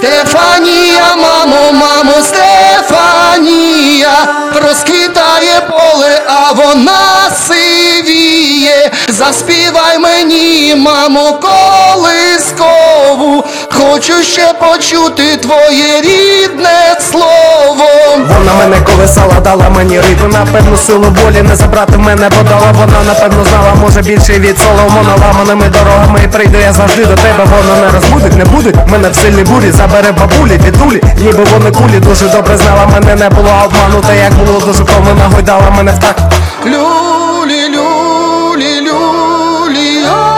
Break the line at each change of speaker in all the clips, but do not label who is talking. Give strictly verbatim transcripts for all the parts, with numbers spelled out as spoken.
Стефанія, мамо, мамо, Стефанія, розкидає поле, а вона сивіє. Заспівай мені, мамо, колискову, хочу ще почути твоє рідне слово.
Вона мене колесала, дала мені риту, напевно, силу волі не забрати в мене подала. Вона, напевно, знала, може, більше від Соломона. Ламаними дорогами і прийду я завжди до тебе. Вона не розбудить, не будуть мене в сильній бурі. Забере бабулі, дідулі, ніби вони кулі. Дуже добре знала, мене не було обманута. Як було дуже повно, нагойдала мене в так.
Люлі, люлі, люлі, а.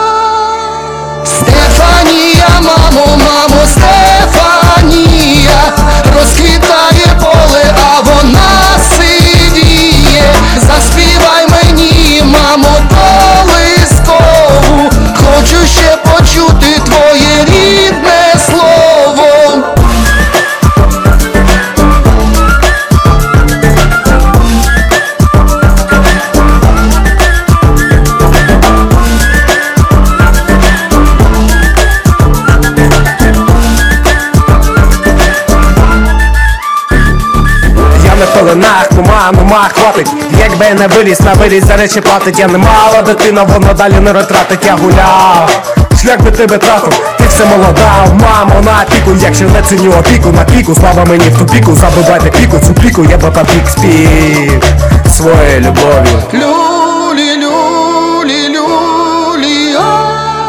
Стефанія, мамо, мамо, Стефанія, розкидає поле, а вона сивіє. Заспівай мені, мамо, колискову, хочу ще почути твоє рідне слово.
Пеленах, нума, нума, хватить. Якби я не виліз, на виліз за речі платить. Я не мала дитина, воно далі не розтратить. Я гуляв, шлях би тебе тратив. Ти все молода, мамо, на піку. Якщо не ціню опіку, на піку. Слава мені в ту піку, забивайте піку. Цю піку я би попік спів своєю любов'ю.
Люлі, люлі, люлі, а.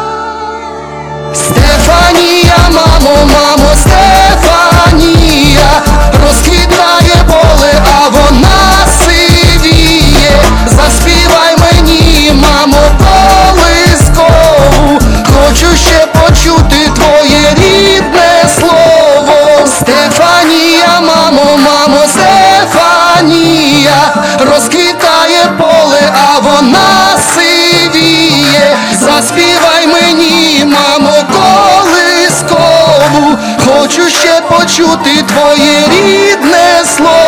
Стефанія, мамо, мамо, Стефанія, розкидає поле, а вона сивіє. Заспівай мені, мамо, колискову, хочу ще почути твоє рідне слово. Стефанія, мамо, мамо, Стефанія, розкидає поле, а вона сивіє. Заспівай мені, мамо, колискову, хочу ще почути твоє рідне слово.